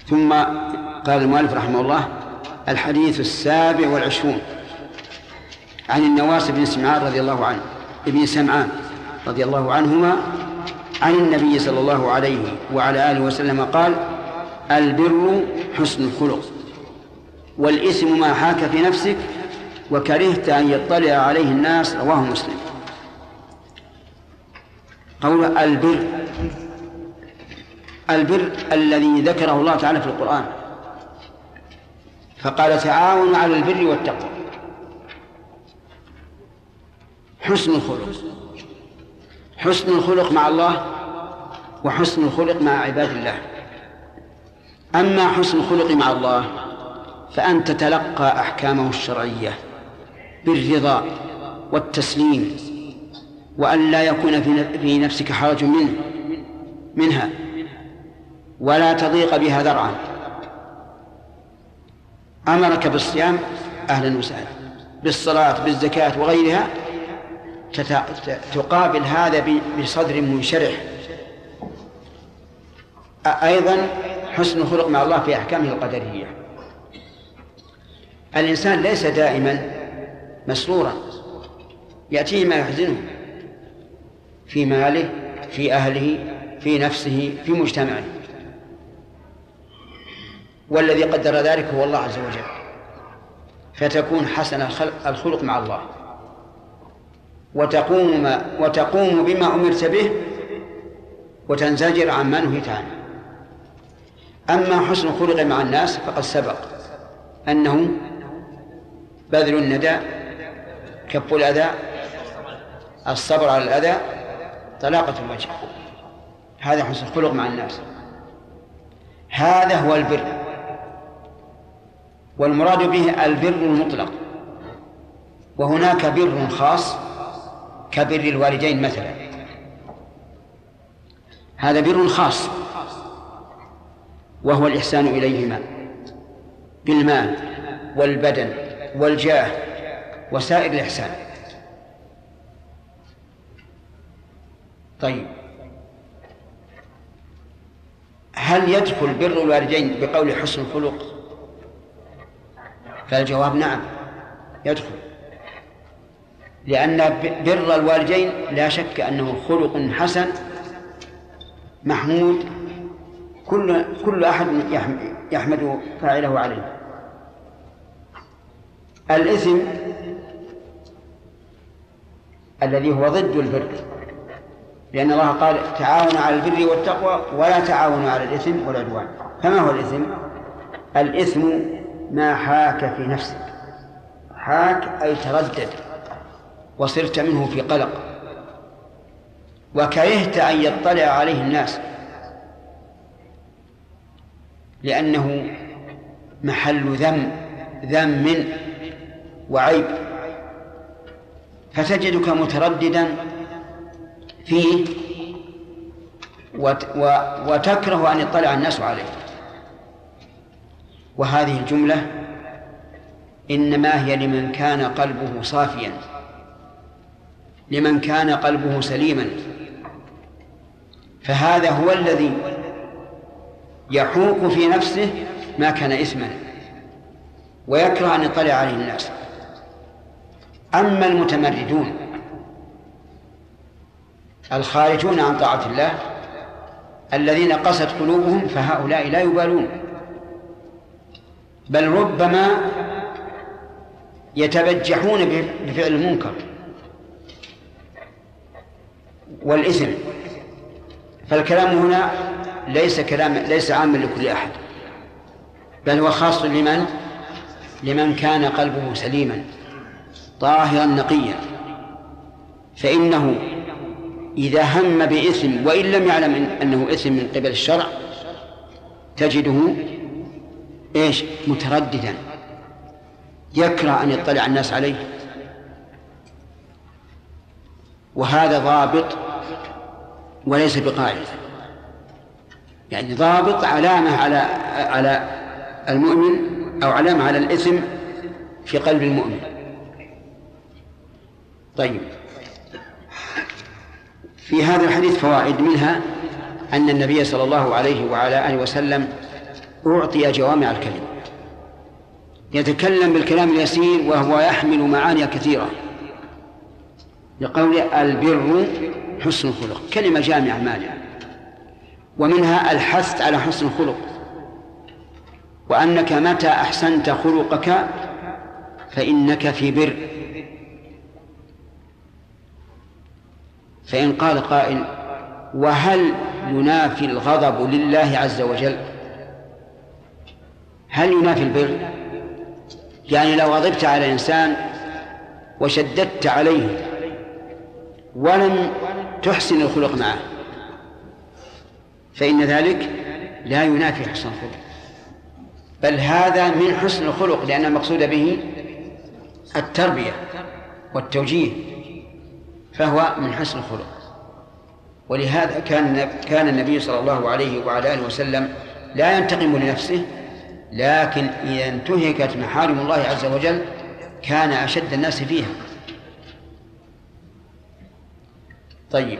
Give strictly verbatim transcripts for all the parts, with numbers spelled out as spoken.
ثم قال المؤلف رحمه الله: الحديث السابع والعشرون عن النواس بن سمعان رضي الله عنه ابن سمعان رضي الله عنهما عن النبي صلى الله عليه وعلى آله وسلم قال: البر حسن الخلق، والإثم ما حاك في نفسك وكرهت أن يطلع عليه الناس. رواه مسلم. قول البر، البر الذي ذكره الله تعالى في القرآن، فقال: تعاونوا على البر والتقوى. حسن الخلق، حسن الخلق مع الله وحسن الخلق مع عباد الله. أما حسن الخلق مع الله فأن تتلقى أحكامه الشرعية بالرضا والتسليم، وأن لا يكون في نفسك حرج منه منها، ولا تضيق بها ذرعا. أمرك بالصيام، أهلا وسهلا، بالصلاة، بالزكاة وغيرها، تقابل هذا بصدر منشرح. أيضا حسن الخلق مع الله في أحكامه القدرية. الإنسان ليس دائما مسرورا، يأتيه ما يحزنه في ماله، في أهله، في نفسه، في مجتمعه، والذي قدر ذلك هو الله عز وجل، فتكون حسن الخلق مع الله وتقوم, ما وتقوم بما أمرت به وتنزجر عما نهيت عنه. أما حسن الخلق مع الناس فقد سبق أنه بذل الندى، كف الأذى، الصبر على الأذى، طلاقة الوجه. هذا حسن الخلق مع الناس، هذا هو البر. والمراد به البر المطلق، وهناك بر خاص كبر الوالدين مثلا، هذا بر خاص وهو الإحسان إليهما بالمال والبدن والجاه وسائر الإحسان. طيب، هل يدخل بر الوالدين بقول حسن الخلق؟ فالجواب نعم يدخل، لأن بر الوالدين لا شك أنه خلق حسن محمود، كل كل أحد يحمد فاعله عليه. الإثم الذي هو ضد البر، لأن الله قال: تعاونوا على البر والتقوى ولا تعاونوا على الإثم والعدوان. فما هو الإثم؟ الإثم ما حاك في نفسك، حاك أي تردد وصرت منه في قلق، وكرهت أن يطلع عليه الناس، لأنه محل ذم ذم وعيب، فتجدك مترددا فيه وتكره أن يطلع الناس عليه. وهذه الجملة إنما هي لمن كان قلبه صافيا، لمن كان قلبه سليما، فهذا هو الذي يحوك في نفسه ما كان إثما ويكره أن يطلع عليه الناس. أما المتمردون الخارجون عن طاعة الله الذين قست قلوبهم فهؤلاء لا يبالون، بل ربما يتبجحون بفعل المنكر والإثم. فالكلام هنا ليس كلام ليس عاما لكل أحد، بل هو خاص لمن لمن كان قلبه سليما طاهرا نقيا، فإنه إذا هم بإثم وإن لم يعلم أنه إثم من قبل الشرع تجده إيش مترددا، يكره أن يطلع الناس عليه. وهذا ضابط وليس بقاعدة، يعني ضابط علامة على على المؤمن أو علامة على الإثم في قلب المؤمن. طيب، في هذا الحديث فوائد، منها أن النبي صلى الله عليه وعلى آله وسلم أعطي جوامع الكلم، يتكلم بالكلام اليسير وهو يحمل معاني كثيرة، لقول البر حسن الخلق، كلمة جامعة مانعة. ومنها الحث على حسن الخلق، وأنك متى أحسنت خلقك فإنك في بر. فإن قال قائل: وهل ينافي الغضب لله عز وجل؟ هل ينافي البر؟ يعني لو غضبت على إنسان وشددت عليه ولم تحسن الخلق معه فإن ذلك لا ينافي حسن الخلق، بل هذا من حسن الخلق، لأن المقصود به التربية والتوجيه، فهو من حسن الخلق. ولهذا كان كان النبي صلى الله عليه وعلى آله وسلم لا ينتقم لنفسه، لكن إذا انتهكت محارم الله عز وجل كان أشد الناس فيها. طيب،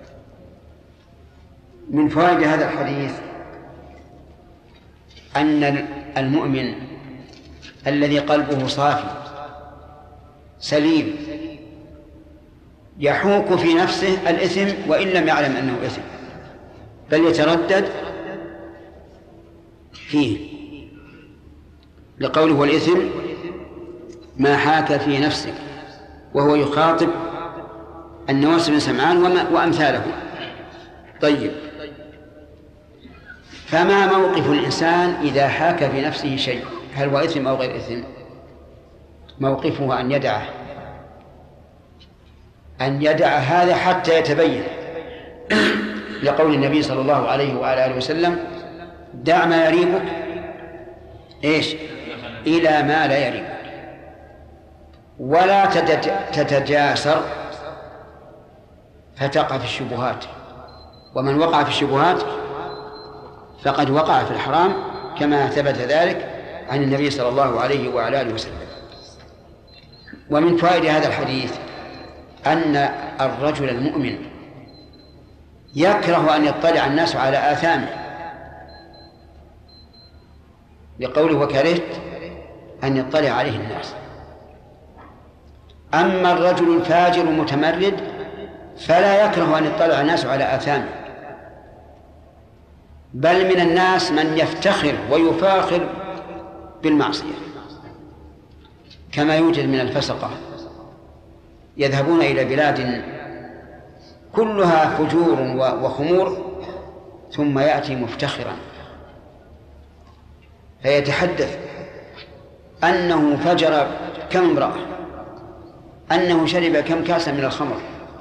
من فوائد هذا الحديث أن المؤمن الذي قلبه صافي سليم يحوك في نفسه الإثم وإن لم يعلم أنه إثم، بل يتردد فيه، لقوله والإثم ما حاك في نفسك، وهو يخاطب النواس بن سمعان وأمثاله. طيب، فما موقف الإنسان إذا حاك في نفسه شيء؟ هل هو إثم أو غير إثم؟ موقفه أن يدعه، أن يدع هذا حتى يتبين، لقول النبي صلى الله عليه وعلى آله وسلم: دع ما يريبك إيش إلى ما لا يريبك، ولا تتجاسر فتقع في الشبهات، ومن وقع في الشبهات فقد وقع في الحرام، كما ثبت ذلك عن النبي صلى الله عليه وعلى آله وسلم. ومن فوائد هذا الحديث أن الرجل المؤمن يكره أن يطلع الناس على آثامه، بقوله: وكرهت أن يطلع عليه الناس. أما الرجل الفاجر المتمرد فلا يكره أن يطلع الناس على آثامه، بل من الناس من يفتخر ويفاخر بالمعصية، كما يوجد من الفسقة يذهبون إلى بلاد كلها فجور وخمور ثم يأتي مفتخرا فيتحدث أنه فجر كم امرأة، أنه شرب كم كاسا من الخمر،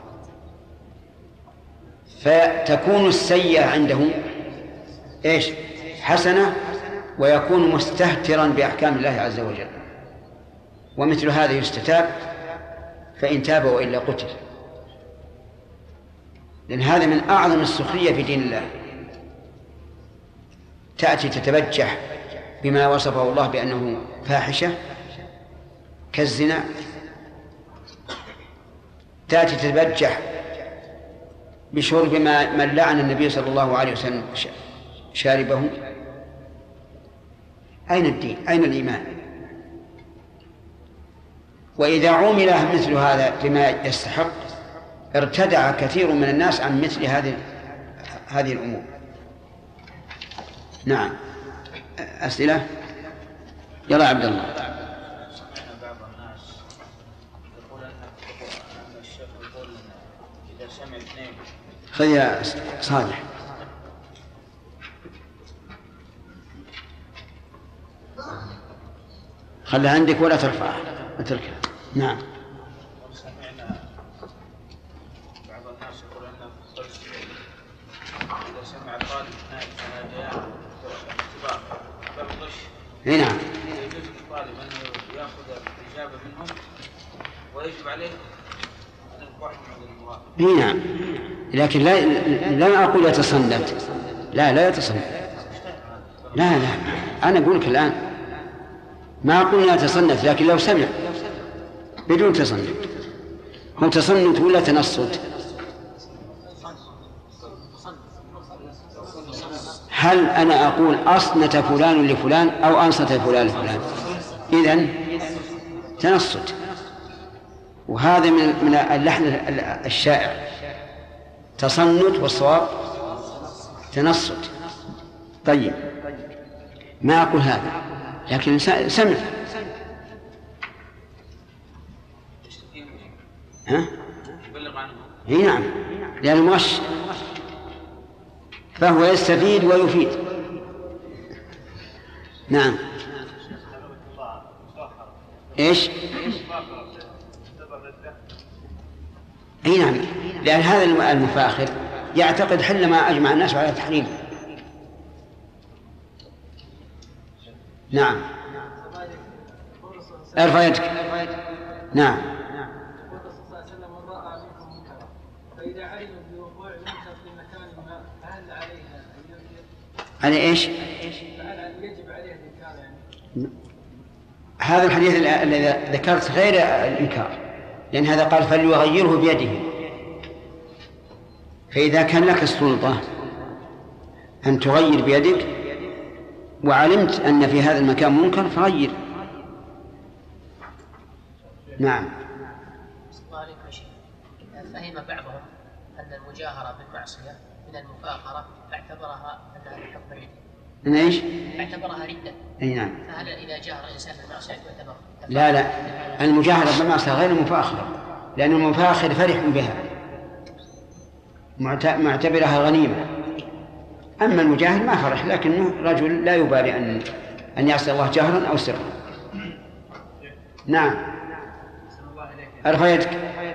فتكون السيئة عنده إيش؟ حسنة، ويكون مستهترا بأحكام الله عز وجل. ومثل هذا يستتاب، فإن تاب وإلا قتل، لأن هذا من أعظم السخرية في دين الله. تأتي تتبجح بما وصفه الله بأنه فاحشة كالزنا، تأتي تتبجح بشرب ما من لعن النبي صلى الله عليه وسلم شاربه. أين الدين؟ أين الإيمان؟ وإذا عمل مثل هذا لما يستحق ارتدع كثير من الناس عن مثل هذه هذه الأمور. نعم، أسئلة؟ يلا عبد الله. خذ يا صالح. خلها عندك ولا ترفعها، اتركها. نعم. سمعنا بعض الناس يقول ان اذا سمع طالب نائب سناديان اختبار بالغش. اي نعم. يجوز للطالب انه ياخذ الاجابه منهم ويجب عليه ان يقبحهم على المواقف. اي نعم، لكن لا لا اقول يتصنت، لا لا يتصنت، لا لا انا اقول لك الان ما أقول لا تصنت، لكن لو سمع بدون تصنت، هو تصنت ولا تنصت؟ هل أنا أقول أصنت فلان لفلان أو أنصت فلان لفلان؟ إذن تنصت، وهذا من من اللحن الشائع، تصنت والصواب تنصت. طيب ما أقول هذا، لكن سمع. ها؟ اي نعم، لأنه مغش، فهو يستفيد ويفيد. نعم. ايش؟ اي نعم، لأن هذا المفاخر يعتقد حل ما أجمع الناس على تحريم. نعم. ارفع يدك. نعم. فإذا علم بوقوع منكر في مكان ما فهل عليها على ايش؟ فهل يجب عليها الإنكار يعني؟ هذا الحديث الذي ذكرت غير الإنكار، لأن هذا قال فليغيره بيده. فإذا كان لك السلطة أن تغير بيدك وعلمت أن في هذا المكان منكر فغير. نعم. فهم بعضهم أن المجاهرة بالمعصية من المفاخرة فاعتبرها أنها كفر إن إيش؟ اعتبرها ردة. أي نعم. فهل إذا جاهر الإنسان بالمعصية تعتبر؟ لا لا، المجاهرة بالمعصية غير المفاخرة، لأن المفاخر فرح بها معتبرها غنيمة. أما المجاهر ما فرح، لكنه رجل لا يبالي أن أن يعصي الله جهرا أو سرا. نعم. ارفع يدك.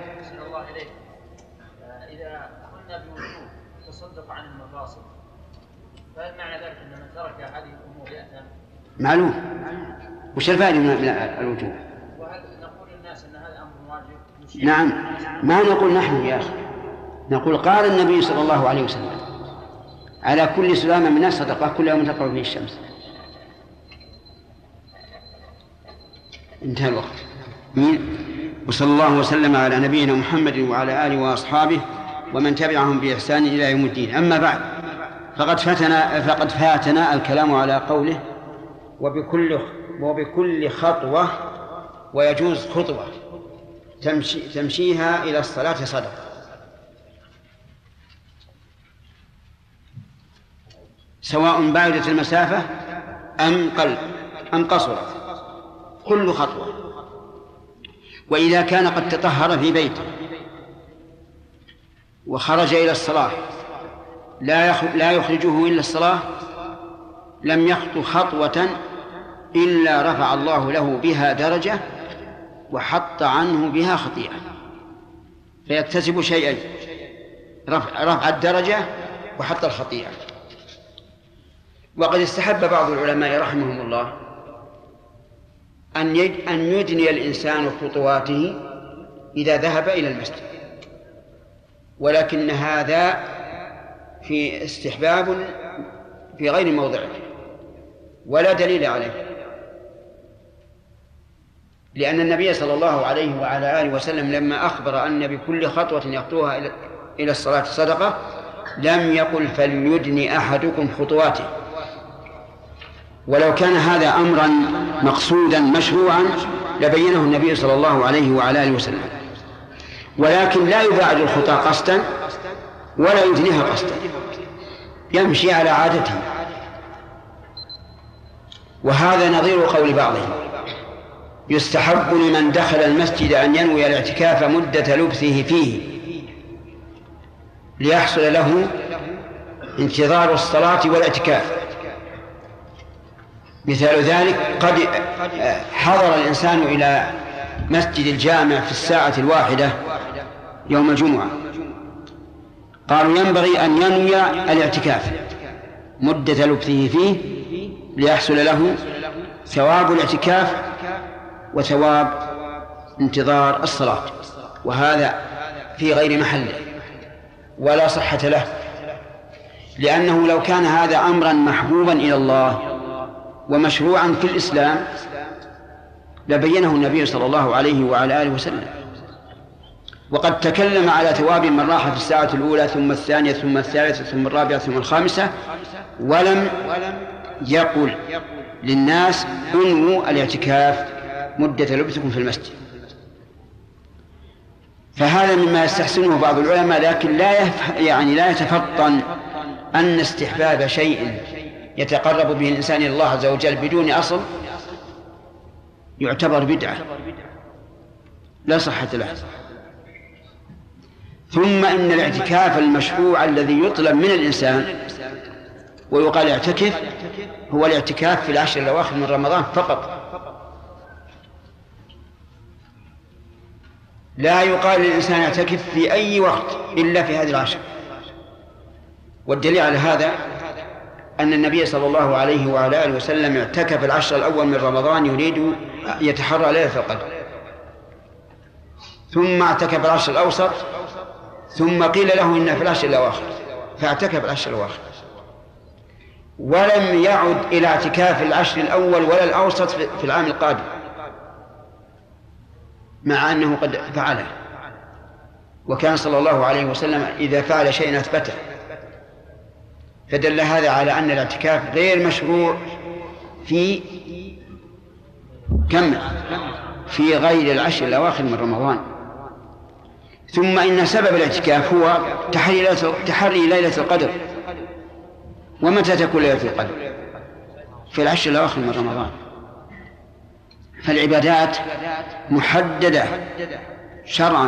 إذا قلنا بوجوب تصدق عن المفاصل، فهل معنى ذلك أن من ترك هذه الأمور يأثم؟ معلوم. وش الفائدة من الوجوب؟ وهل نقول للناس أن هذا أمر واجب؟ نعم، ما نقول نحن يا أخي، نقول قال النبي صلى الله عليه وسلم على كل سلامة من الناس صدقة كل يوم تطلع فيه الشمس. انتهى الوقت. مين؟ وصلى الله وسلم على نبينا محمد وعلى آله وأصحابه ومن تبعهم بإحسان إلى يوم الدين. أما بعد، فقد فاتنا فقد فاتنا الكلام على قوله وبكل وبكل خطوة، ويجوز خطوة تمشي تمشيها إلى الصلاة صدقة، سواء بعدت المسافة أم قل أم قصرت، كل خطوة. وإذا كان قد تطهر في بيته وخرج إلى الصلاة لا يخرجه إلا الصلاة، لم يخطو خطوة إلا رفع الله له بها درجة وحط عنه بها خطيئة، فيكتسب شيئين: رفع, رفع الدرجة وحط الخطيئة. وقد استحب بعض العلماء رحمهم الله أن أن يدني الإنسان خطواته إذا ذهب إلى المسجد، ولكن هذا في استحباب في غير موضعه ولا دليل عليه، لأن النبي صلى الله عليه وعلى آله وسلم لما أخبر أن بكل خطوة يخطوها إلى الصلاة صدقة لم يقل فليدني أحدكم خطواته. ولو كان هذا أمرا مقصودا مشروعا لبينه النبي صلى الله عليه وعلى آله وسلم، ولكن لا يباعد الخطى قصدا ولا يدنيها قصدا، يمشي على عادته. وهذا نظير قول بعضهم: يستحب لمن دخل المسجد أن ينوي الاعتكاف مدة لبثه فيه ليحصل له انتظار الصلاة والاعتكاف. مثال ذلك: قد حضر الإنسان إلى مسجد الجامع في الساعة الواحدة يوم الجمعة، قالوا ينبغي أن ينوي الاعتكاف مدة لبثه فيه ليحصل له ثواب الاعتكاف وثواب انتظار الصلاة، وهذا في غير محله ولا صحة له، لأنه لو كان هذا أمرا محبوبا إلى الله ومشروعا في الإسلام لبينه النبي صلى الله عليه وعلى آله وسلم. وقد تكلم على ثواب من راح في الساعة الأولى ثم الثانية ثم الثالثة ثم الرابعة ثم الخامسة، ولم يقل للناس انووا الاعتكاف مدة لبثكم في المسجد. فهذا مما يستحسنه بعض العلماء، لكن لا يف... يعني لا يتفطن أن استحباب شيء يتقرب به الإنسان إلى الله عز وجل بدون أصل يعتبر بدعة لا صحة له. ثم إن الاعتكاف المشروع الذي يطلب من الإنسان ويقال اعتكف هو الاعتكاف في العشر الأواخر من رمضان فقط، لا يقال للإنسان اعتكف في أي وقت إلا في هذه العشر. والدليل على هذا أن النبي صلى الله عليه وعلى آله وسلم اعتكف العشر الأول من رمضان يريد يتحرى ليلة القدر، ثم اعتكف العشر الأوسط، ثم قيل له إن في العشر الأواخر فاعتكف العشر الأواخر، ولم يعد إلى اعتكاف العشر الأول ولا الأوسط في العام القادم، مع أنه قد فعله. وكان صلى الله عليه وسلم إذا فعل شيئا أثبته، فدل هذا على أن الاعتكاف غير مشروع في كم في غير العشر الأواخر من رمضان. ثم إن سبب الاعتكاف هو تحري ليلة القدر. ومتى تكون ليلة القدر؟ في العشر الأواخر من رمضان. فالعبادات محددة شرعا،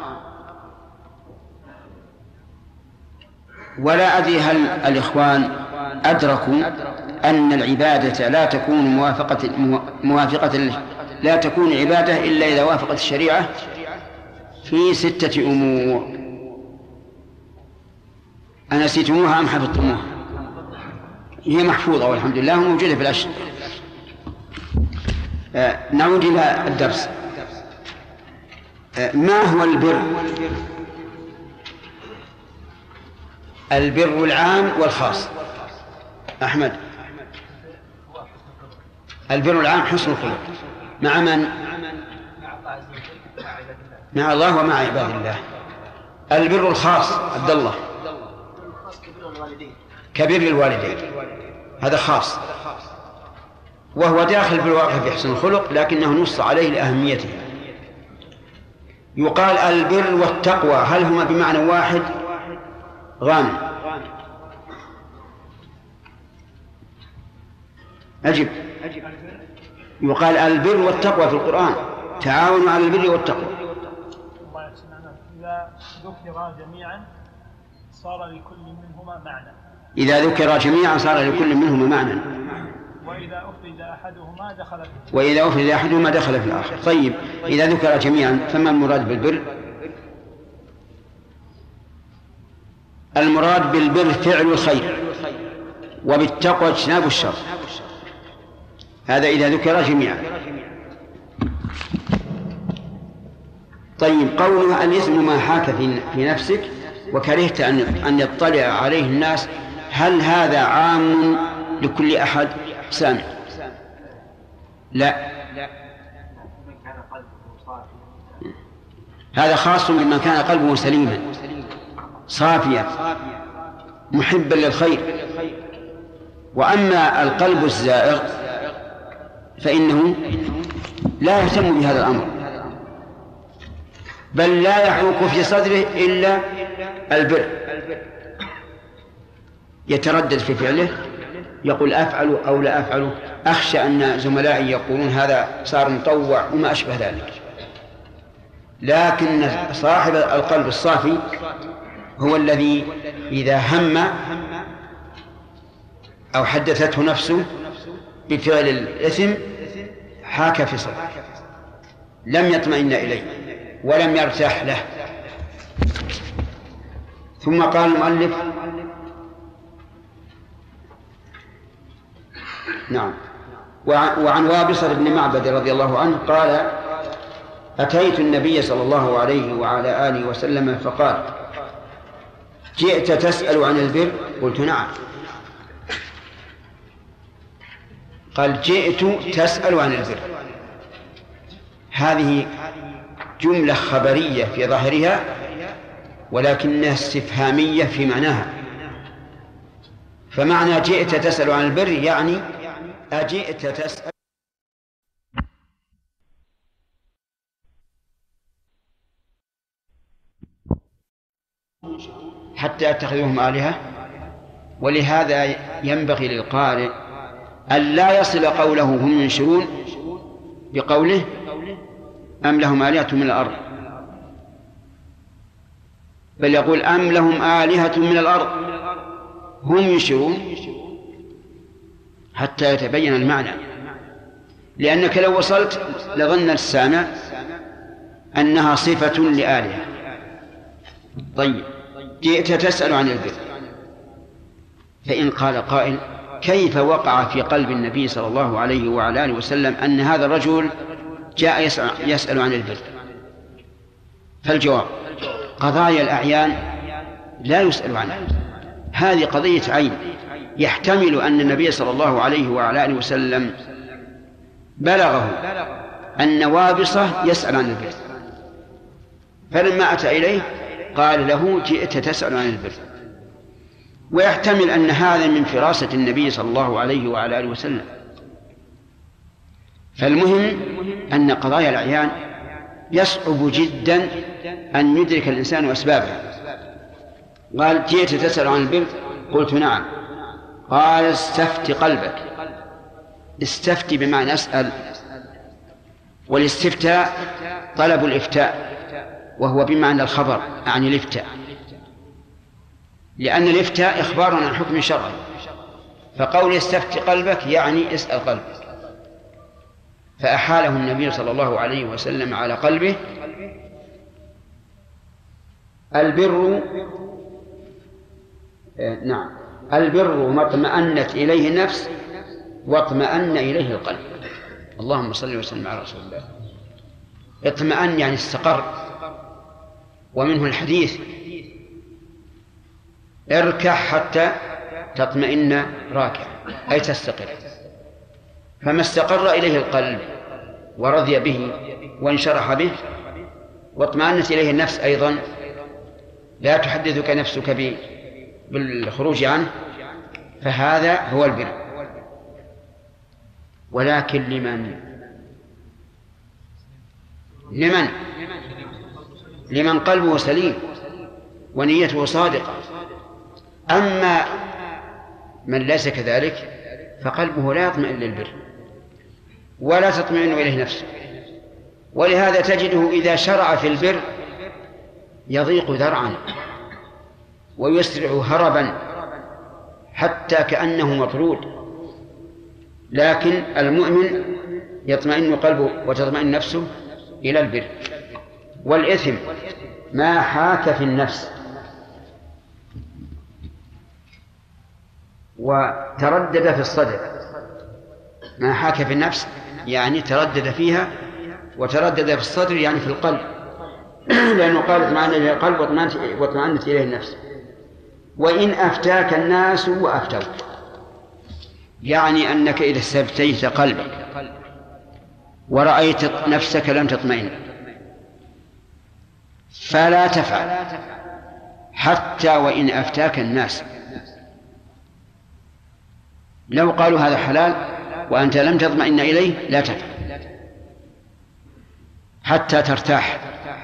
ولا أدري هل الإخوان أدركوا أن العبادة لا تكون موافقة موافقة لا تكون عبادة إلا إذا وافقت الشريعة في ستة أمور. أنسيتموها أم حفظتموها؟ هي محفوظة والحمد لله وموجودة في الأشهر. آه نعود إلى الدرس. آه ما هو البر؟ البر العام والخاص. أحمد. البر العام حسن الخلق مع من؟ مع الله ومع عباد الله. البر الخاص عبد الله كبر الوالدين، هذا خاص، وهو داخل في الواقع في حسن الخلق لكنه نص عليه لأهميته. يقال البر والتقوى هل هما بمعنى واحد؟ غانم أجب. يقال البر والتقوى في القرآن تعاونوا على البر والتقوى. إذا ذكر جميعا صار لكل منهما معنى. إذا ذكر جميعا صار لكل منهما معنى. وإذا أفرد أحدهما دخل في وإذا أفرد أحدهما دخل في الآخر. طيب إذا ذكر جميعا فما المراد بالبر؟ المراد بالبر فعل الخير، وبالتقوى اجتناب الشر. هذا إذا ذكر جميعا. طيب قولها الإثم ما حاك في نفسك وكرهت أن أن يطلع عليه الناس، هل هذا عام لكل أحد سامع؟ لا، هذا خاص بمن كان قلبه سليما صافيا محبا للخير. وأما القلب الزائغ فإنه لا يهتم بهذا الأمر، بل لا يحوك في صدره إلا البر، يتردد في فعله، يقول أفعل أو لا أفعل، أخشى أن زملائي يقولون هذا صار مطوع وما أشبه ذلك. لكن صاحب القلب الصافي هو الذي إذا هم أو حدثته نفسه بفعل الإثم حاك في صدره، لم يطمئن إليه ولم يرتاح له. ثم قال المؤلف نعم وعن وابصة بن معبد رضي الله عنه قال أتيت النبي صلى الله عليه وعلى آله وسلم فقال جئت تسأل عن البر؟ قلت نعم. قال جئت تسأل عن البر، هذه جملة خبرية في ظاهرها ولكنها استفهامية في معناها. فمعنى جئت تسأل عن البر يعني أجئت تسأل حتى يتخذوهم آلهة. ولهذا ينبغي للقارئ أن لا يصل قوله هم ينشرون بقوله أم لهم آلهة من الأرض، بل يقول أم لهم آلهة من الأرض هم ينشرون حتى يتبين المعنى. لأنك لو وصلت لظن السامع أنها صفة لآلهة. طيب، جئت تسأل عن البر، فإن قال قائل كيف وقع في قلب النبي صلى الله عليه وعلى آله وسلم أن هذا الرجل جاء يسأل عن البر؟ فالجواب قضايا الأعيان لا يسأل عنها، هذه قضية عين. يحتمل أن النبي صلى الله عليه وعلى آله وسلم بلغه أن وابصة يسأل عن البر، فلما أتى إليه قال له جئت تسأل عن البر. ويحتمل أن هذا من فراسة النبي صلى الله عليه وعلى آله وسلم. فالمهم أن قضايا الأعيان يصعب جدا أن يدرك الإنسان أسبابها. قال جئت تسأل عن البر، قلت نعم. قال استفت قلبك. استفت بمعنى أسأل، والاستفتاء طلب الإفتاء، وهو بمعنى الخبر عن الإفتاء، لأن الإفتاء إخبار عن حكم شرعي. فقول استفت قلبك يعني اسأل قلبك، فأحاله النبي صلى الله عليه وسلم على قلبه. البر نعم البر ما اطمأنت إليه النفس واطمأن إليه القلب. اللهم صل وسلم على رسول الله. اطمأن يعني استقر، ومنه الحديث اركع حتى تطمئن راكع، أي تستقر. فما استقر إليه القلب ورضي به وانشرح به واطمأنت إليه النفس أيضا، لا تحدثك نفسك بالخروج عنه، فهذا هو البر. ولكن لمن لمن لمن قلبه سليم ونيته صادقة. أما من ليس كذلك فقلبه لا يطمئن للبر ولا تطمئن إليه نفسه. ولهذا تجده إذا شرع في البر يضيق ذرعا ويسرع هربا حتى كأنه مطرود. لكن المؤمن يطمئن قلبه وتطمئن نفسه إلى البر. والإثم ما حاك في النفس وتردد في الصدر. ما حاك في النفس يعني تردد فيها، وتردد في الصدر يعني في القلب، لأنه قال اطمأن إلى القلب واطمأنت إليه النفس. وإن أفتاك الناس وأفتوك، يعني أنك إذا استفتيت قلبك ورأيت نفسك لم تطمئن فلا تفعل حتى وإن أفتاك الناس. لو قالوا هذا حلال وأنت لم تطمئن إليه لا تفعل حتى ترتاح.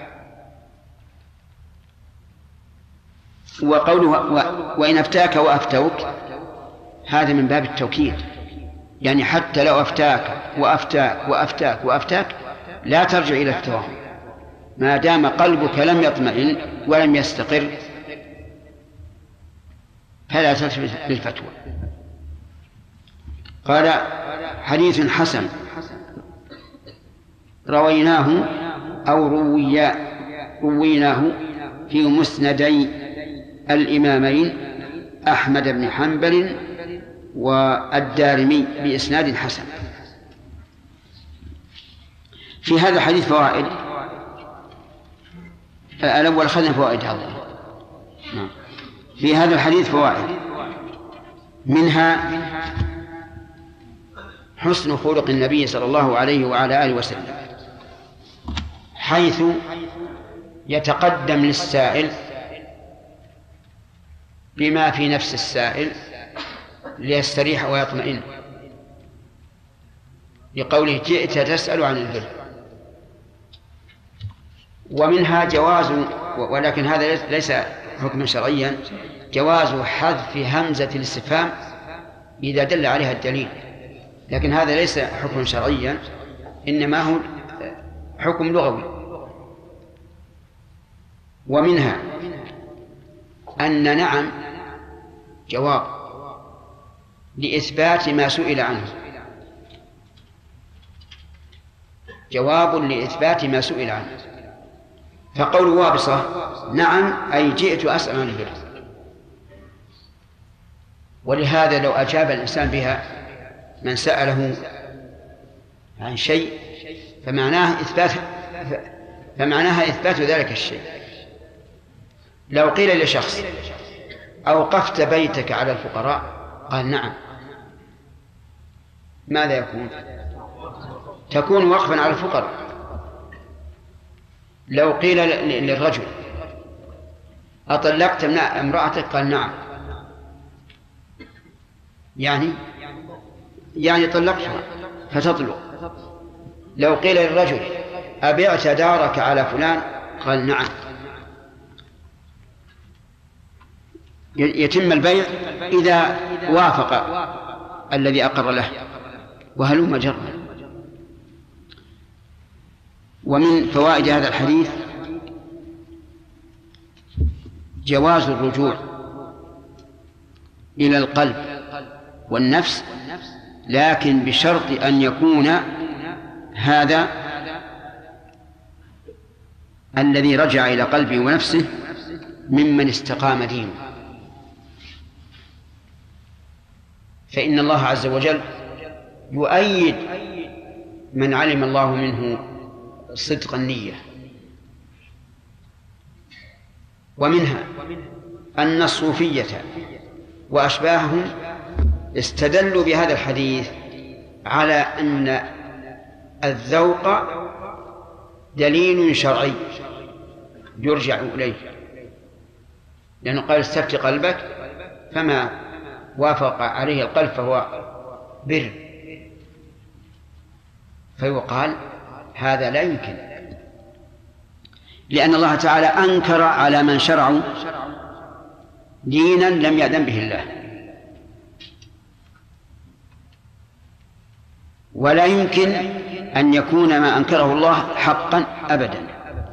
وقوله وإن أفتاك وأفتوك هذا من باب التوكيد، يعني حتى لو أفتاك وأفتاك وأفتاك وأفتاك لا ترجع إلى افتواهم ما دام قلبك لم يطمئن ولم يستقر، فلا تلتفت للفتوى. قال حديث حسن رويناه أو رويا رويناه في مسندي الإمامين أحمد بن حنبل والدارمي بإسناد حسن. في هذا الحديث فوائد. الأول أخذنا فوائد هذا. في هذا الحديث فوائد، منها حسن خلق النبي صلى الله عليه وعلى آله وسلم، حيث يتقدم للسائل بما في نفس السائل ليستريح ويطمئن، لقوله جئت تسأل عن البر. ومنها جواز، ولكن هذا ليس حكما شرعيا، جواز حذف همزة الاستفهام إذا دل عليها الدليل، لكن هذا ليس حكما شرعيا، إنما هو حكم لغوي. ومنها أن نعم جواب لإثبات ما سئل عنه، جواب لإثبات ما سئل عنه. فقول وابصة نعم أي جئت أسأل عن البر، ولهذا لو أجاب الإنسان بها من سأله عن شيء فمعناه إثبات فمعناها إثبات ذلك الشيء. لو قيل لشخص أوقفت بيتك على الفقراء قال نعم، ماذا يكون؟ تكون وقفا على الفقراء. لو قيل للرجل أطلقت امرأتك قال نعم، يعني يعني طلقتها فتطلق. لو قيل للرجل أبعت دارك على فلان قال نعم، يتم البيع إذا وافق الذي أقر له، وهلم جرا. ومن فوائد هذا الحديث جواز الرجوع إلى القلب والنفس، لكن بشرط أن يكون هذا الذي رجع إلى قلبه ونفسه ممن استقام دينه، فإن الله عز وجل يؤيد من علم الله منه صدق النية. ومنها أن الصوفية وأشباههم استدلوا بهذا الحديث على أن الذوق دليل شرعي يرجع إليه، لأنه قال استفتي قلبك، فما وافق عليه القلب فهو بر، فيقال هذا لا يمكن، لأن الله تعالى أنكر على من شرعوا دينا لم يأذن به الله، ولا يمكن أن يكون ما أنكره الله حقا أبدا.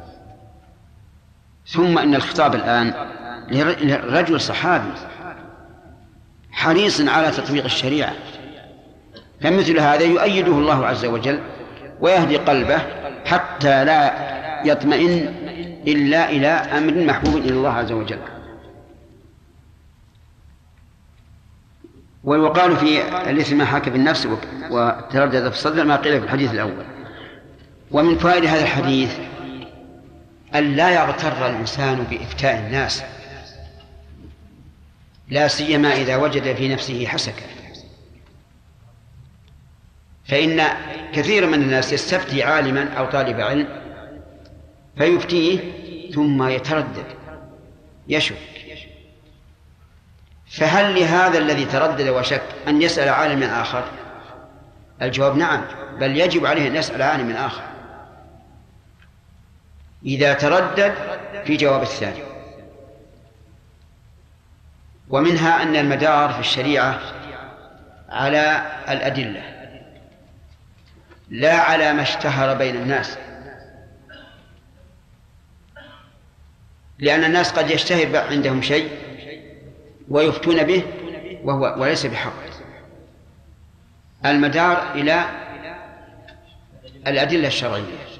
ثم إن الخطاب الآن لرجل صحابي حريص على تطبيق الشريعة، فمثل هذا يؤيده الله عز وجل ويهدي قلبه حتى لا يطمئن إلا إلى أمر محبوب إلى الله عز وجل. ويقال في الإثم ما حاك في النفس وتردد في الصدر ما قيل في الحديث الأول. ومن فوائد هذا الحديث أن لا يغتر الإنسان بإفتاء الناس، لا سيما إذا وجد في نفسه حسكا، فإن كثير من الناس يستفتي عالما أو طالب علم فيفتيه ثم يتردد يشك، فهل لهذا الذي تردد وشك أن يسأل عالما آخر؟ الجواب نعم، بل يجب عليه أن يسأل عالما آخر إذا تردد في جواب الثاني. ومنها أن المدار في الشريعة على الأدلة لا على ما اشتهر بين الناس، لأن الناس قد يشتهر عندهم شيء ويفتون به وهو وليس بحق. المدار إلى الأدلة الشرعية.